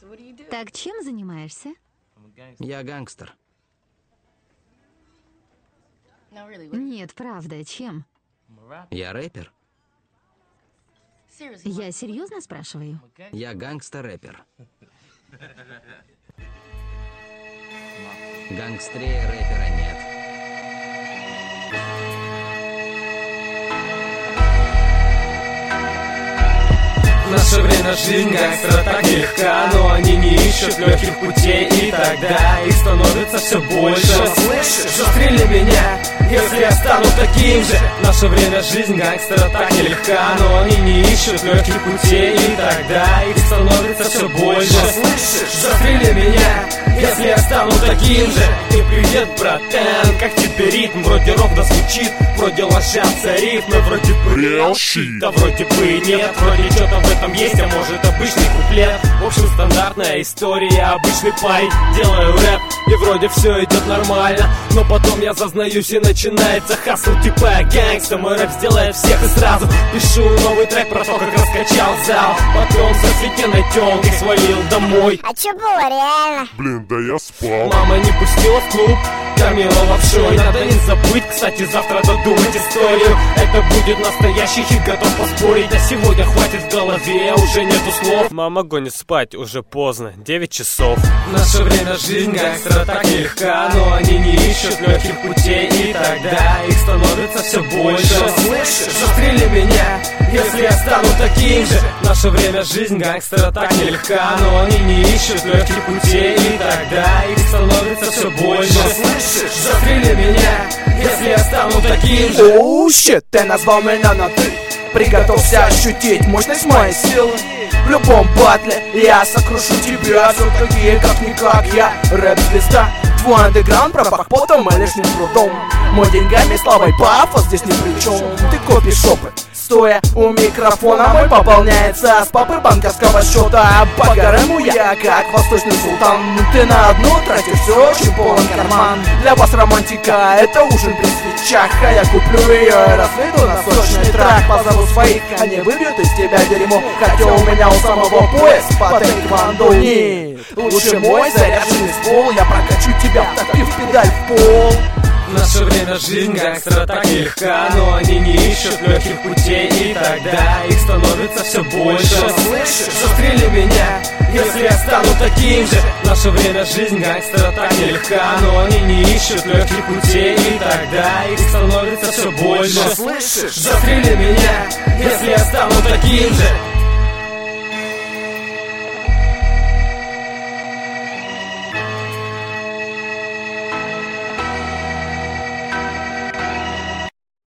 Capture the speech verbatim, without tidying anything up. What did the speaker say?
Так чем занимаешься? Я гангстер. Нет, правда, чем? Я рэпер. Я серьезно спрашиваю? Я гангстер-рэпер. Гангстрее рэпера нет. В наше время жизнь гангстера так нелегка, но они не ищут легких путей, и тогда их становится все больше. Слышишь? Застрели меня, если я стану таким же. В наше время жизнь гангстера так нелегка, но они не ищут легких путей, и тогда их становится все больше. Слышишь? Застрели меня, если я стану таким же. И привет, братан, как тебе ритм? Вроде ровно звучит, вроде ложатся рифмы, вроде бы real shit, да вроде бы и нет, вроде что-то в этом есть, а может обычный куплет. В общем, стандартная история, обычный парень, делаю рэп, и вроде все идет нормально. Но потом я зазнаюсь и начинается хасл, типа я гэнгста. Мой рэп сделает всех и сразу пишу новый трек про то, как раскачал зал. Потом с офигенной тёлкой свалил домой. А чё было реально? Блин, да я спал. Мама не пустила в клуб, кормила лапшой. Надо не забыть, кстати, завтра додумать историю. Это будет настоящий хит, готов поспорить. А сегодня хватит в голове, уже нету слов. Мама гонит спать, уже поздно, девять часов. В наше время жизнь гангстера так нелегка, но они не ищут легких путей, и тогда их становится все больше. Слышишь? Застрели меня, если я стану таким же. В наше время жизнь гангстера так нелегка, но они не ищут легких путей, и тогда их становится все больше. Слышишь? Застрели меня, если я стану таким же. Оу, щит, ты назвал меня на ты. Приготовься ощутить мощность моей силы. В любом батле я сокрушу тебя. Все такие, как никак я, рэп-звезда. Твой андеграунд пропах потом и лишним трудом. Мой деньгами, славой, пафос здесь ни при чем. Ты копишь опыт, стоя у микрофона. Мой пополняется с папы банковского счета. По гарему я как восточный султан. Ты на одну тратишь все, очень полон карман. Для вас романтика, это ужин при свечах. А я куплю ее и разведу на сочный трак. Позову своих, они выбьют из тебя дерьмо. Хотя у меня у самого пояс по тэквондо. Нет, лучше мой заряженный ствол. Я прокачу тебя, втопив педаль в пол. В наше время жизнь гангстера так нелегка, но они не ищут легких путей, и тогда их становится все больше. Слышишь? Застрели меня, если я стану таким же. В наше время жизнь гангстера так нелегка, но они не ищут легких путей, и тогда их становится все больше. Слышишь? Застрели меня, если я стану таким же.